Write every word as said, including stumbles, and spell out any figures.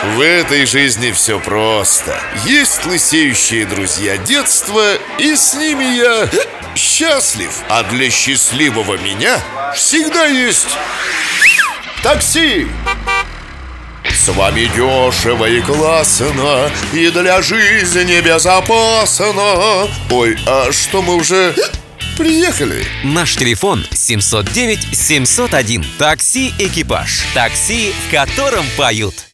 В этой жизни все просто. Есть лысеющие друзья детства, и с ними я счастлив. А для счастливого меня всегда есть такси. С вами дешево и классно, и для жизни безопасно. Ой, а что, мы уже приехали? Наш телефон семьсот девять семьсот один. Такси «Экипаж». Такси, в котором поют.